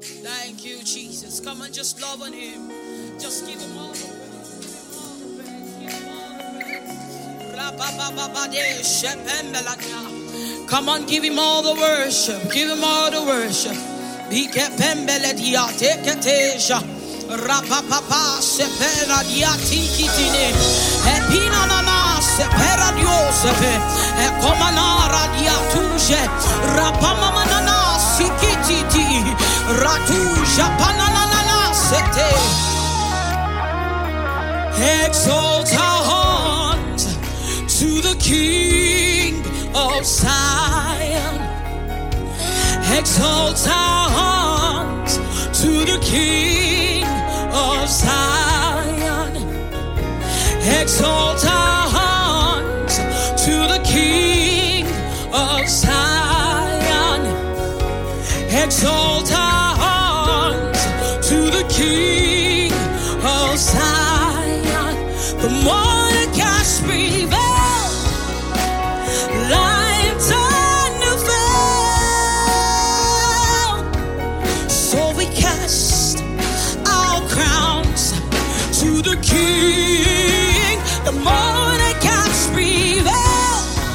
Thank you, Jesus. Come on, just love on him. Just give him all the praise. Come on, give him all the worship. Give him all the worship. Rapapapa sepera diatikitine epina nana sepera diosepe e komanara diatuje rapamama nana sikititi ratuja panana sete. Exalt our hands to the King of Zion. Exalt our hands to the King of Zion. Exalt our hands to the King of Zion. Exalt our hands to the King of Zion. The Mordecai prevail, lion time to fail. So we cast our crowns to the King. The Mordecai prevail,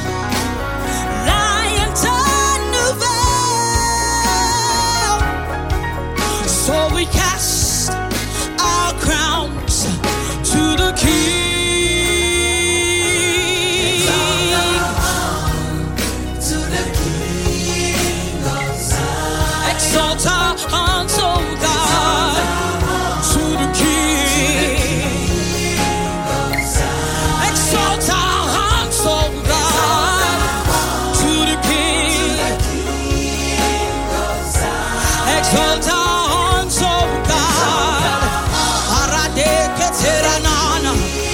lion time to fail. So we cast our crowns to the King. To the King of Zion. Exalt our hands, oh God, to the King of Zion. Exalt our hands, oh God, to the King of Zion. Exalt our hands, oh God. Aradeke teranana.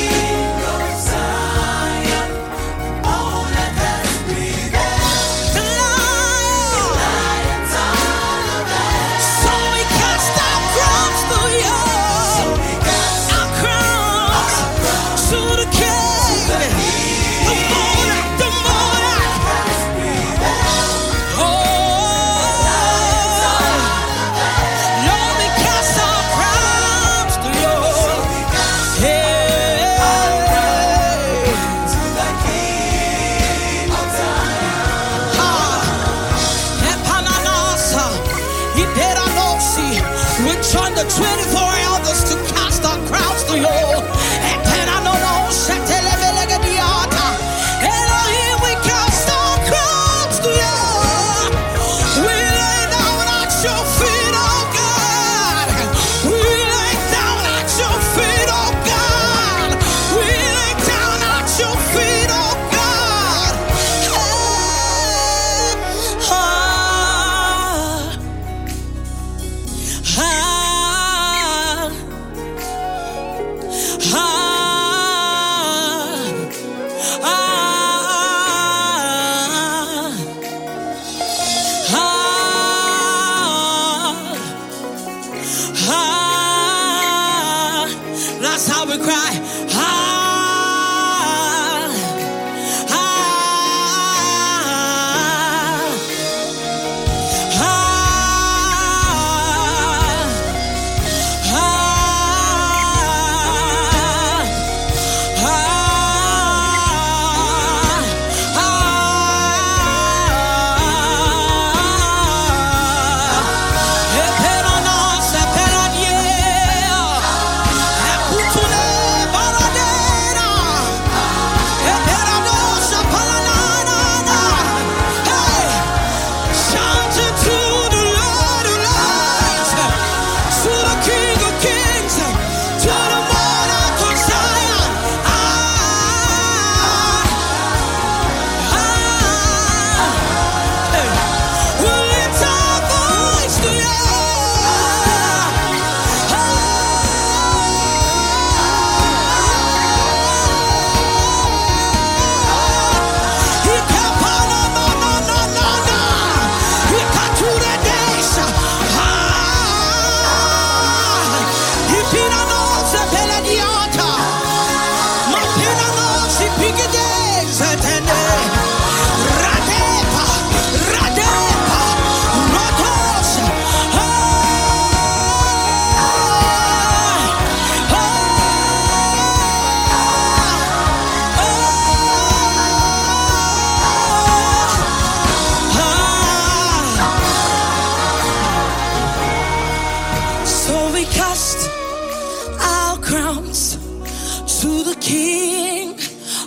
So we cast our crowns to you. Our crowns to the King. The monarch, the monarch. Oh, Lord, we cast our crowns to you. Hey, Epananasa, Iperanosi. We join the 24 elders to cast our crowns to you. Epenanosa, Telebelegadiata. Elohim, we cast our crowns to you. We lay down at your feet, oh God. We lay down at your feet, oh God. We lay down at your feet, oh God.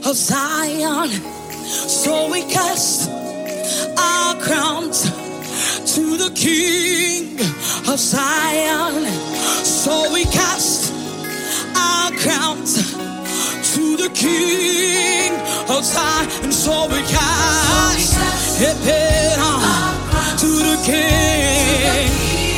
of Zion. So we cast our crowns to the King of Zion. So we cast our crowns to the King of Zion. And so we cast it to the King.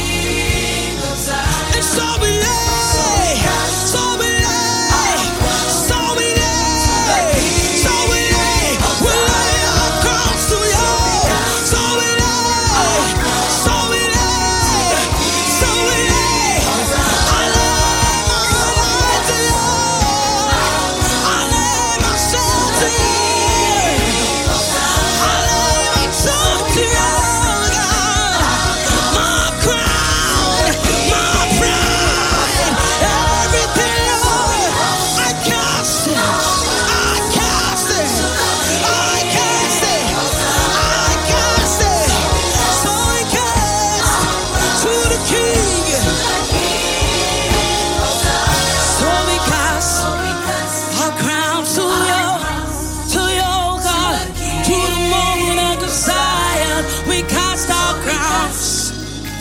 And so we lay, so we lay, so we lay, so we lay our crowns to you. So we lay, so we lay, so we lay. I lay my life to you. I lay myself to you. I lay myself to you, God. My crown, my pride, everything, Lord. I cast it, I cast it, I cast it, I cast it. So I cast to the King. So we cast our crowns to you, God, to the moment of Zion. We cast our crowns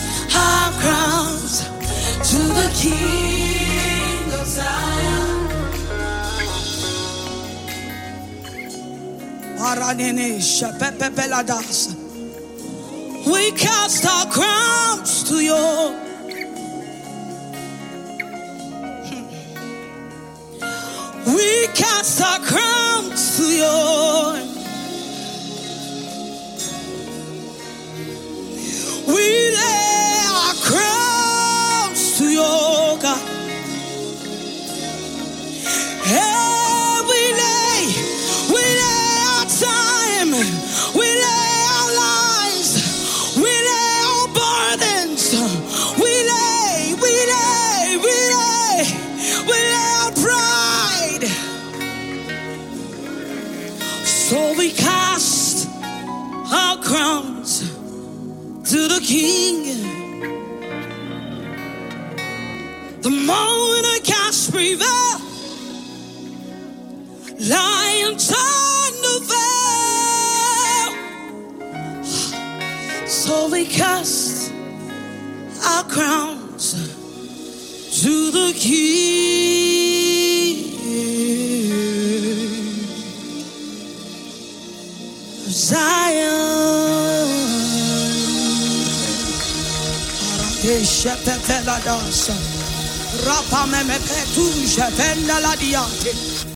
to the King of Zion. We cast our crowns to you. We cast our crowns to you. We lay our crowns to you, God. Hey, we lay our time, we lay our lives, we lay our burdens, we lay our pride. So we cast our crowns to the King. The moment I cast prevail, lion turn the veil. So we cast our crowns to the King of Zion. Rapa me petu, je venda la diante.